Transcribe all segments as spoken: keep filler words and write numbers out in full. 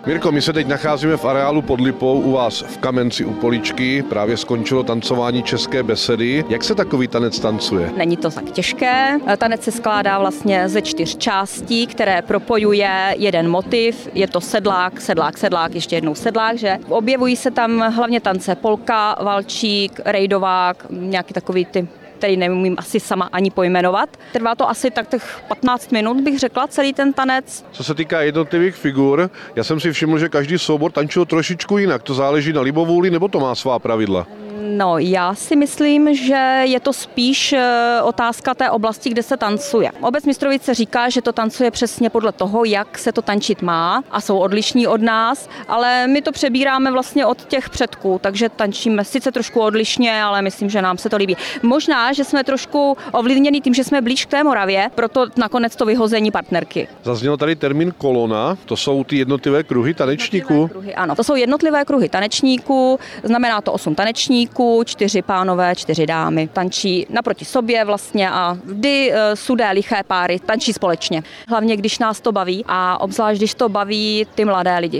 Mirko, my se teď nacházíme v areálu pod Lipou u vás v Kamenci u Poličky. Právě skončilo tancování České besedy. Jak se takový tanec tancuje? Není to tak těžké. Tanec se skládá vlastně ze čtyř částí, které propojuje jeden motiv. Je to sedlák, sedlák, sedlák, ještě jednou sedlák, že? Objevují se tam hlavně tance polka, valčík, rejdovák, nějaký takový ty, který neumím asi sama ani pojmenovat. Trvá to asi tak těch patnáct minut, bych řekla, celý ten tanec. Co se týká jednotlivých figur, já jsem si všiml, že každý soubor tančil trošičku jinak. To záleží na libovůli, nebo to má svá pravidla? No, já si myslím, že je to spíš otázka té oblasti, kde se tancuje. Obec Mistrovice říká, že to tancuje přesně podle toho, jak se to tančit má a jsou odlišní od nás, ale my to přebíráme vlastně od těch předků, takže tančíme sice trošku odlišně, ale myslím, že nám se to líbí. Možná, že jsme trošku ovlivněni tím, že jsme blíž k té Moravě, proto nakonec to vyhození partnerky. Zazněl tady termín kolona, to jsou ty jednotlivé kruhy tanečníků? Kruhy, ano, to jsou jednotlivé kruhy tanečníků, znamená to osm tanečníků, čtyři pánové, čtyři dámy. Tančí naproti sobě vlastně a vždy sudé liché páry tančí společně. Hlavně, když nás to baví a obzvlášť, když to baví ty mladé lidi.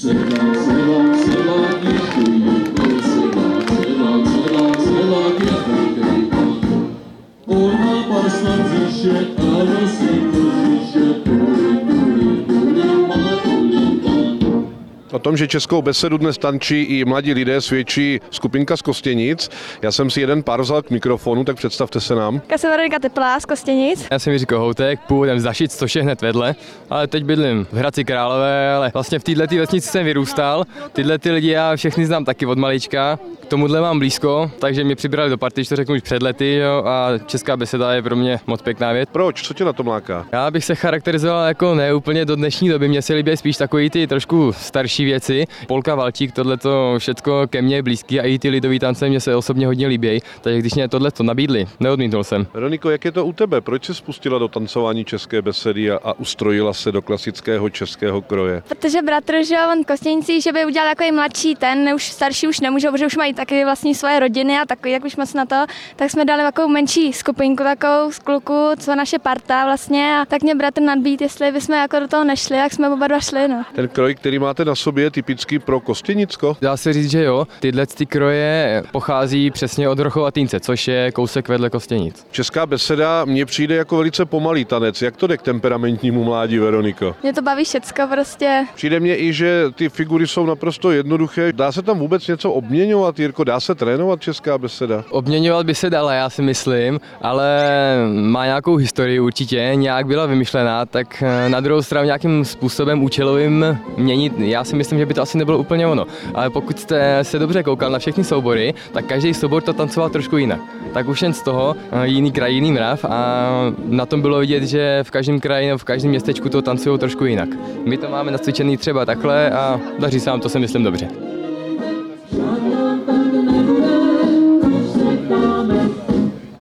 O tom, že českou besedu dnes tančí i mladí lidé, svědčí skupinka z Kostěnic. Já jsem si jeden pár vzal k mikrofonu, tak představte se nám. Já jsem Veronika Teplá z Kostěnic. Já jsem Jiří Kohoutek, původem z Dašic, což je hned vedle, ale teď bydlím v Hradci Králové, ale vlastně v této vesnici jsem vyrůstal. Tyhle ty lidi já všechny znám taky od malička. K tomuhle mám blízko, takže mě přibrali do party, to řeknu už před lety, jo, a česká beseda je pro mě moc pěkná věc. Proč? Co tě na tom láká? Já bych se charakterizoval jako ne úplně do dnešní doby, mně se líbí spíš takový ty trošku starší věci. Polka, valčík, tohleto všecko ke mně je blízký a i ty lidový tance mě se osobně hodně líbí, takže když mě tohleto nabídli, neodmítl jsem. Veroniko, jak je to u tebe? Proč jsi spustila do tancování české besedy a, a ustrojila se do klasického českého kroje? Protože bratr, že on Kostěnici, že by udělal jako i mladší ten, už starší už nemůžou, protože už mají taky vlastní svoje rodiny a takový, jak už moc na to, tak jsme dali takovou menší skupinku, takovou z kluků, co naše parta vlastně, a tak mě bratr nadbít, jestli bychom jako do toho nešli, jak jsme oba dva šli, no. Ten kroj, který máte na sobě, je typický pro Kostěnicko? Dá se říct, že jo. Tyhle ty kroje pochází přesně od Rochova Týnce, což je kousek vedle Kostěnic. Česká beseda mně přijde jako velice pomalý tanec. Jak to jde k temperamentnímu mládí, Veroniko? Mě to baví všecko prostě. Přijde mně i, že ty figury jsou naprosto jednoduché. Dá se tam vůbec něco obměňovat, Jirko? Dá se trénovat česká beseda? Obměňovat by se dala, já si myslím, ale má nějakou historii určitě, nějak byla vymyšlená, tak na druhou stranu nějakým způsobem účelovým měnit, já si myslím, že by to asi nebylo úplně ono. Ale pokud jste se dobře koukal na všechny soubory, tak každý soubor to tancoval trošku jinak. Tak už jen z toho jiný kraj, jiný mrav a na tom bylo vidět, že v každém kraji nebo v každém městečku to tancují trošku jinak. My to máme nacvičený třeba takhle a daří se nám to, si myslím, dobře.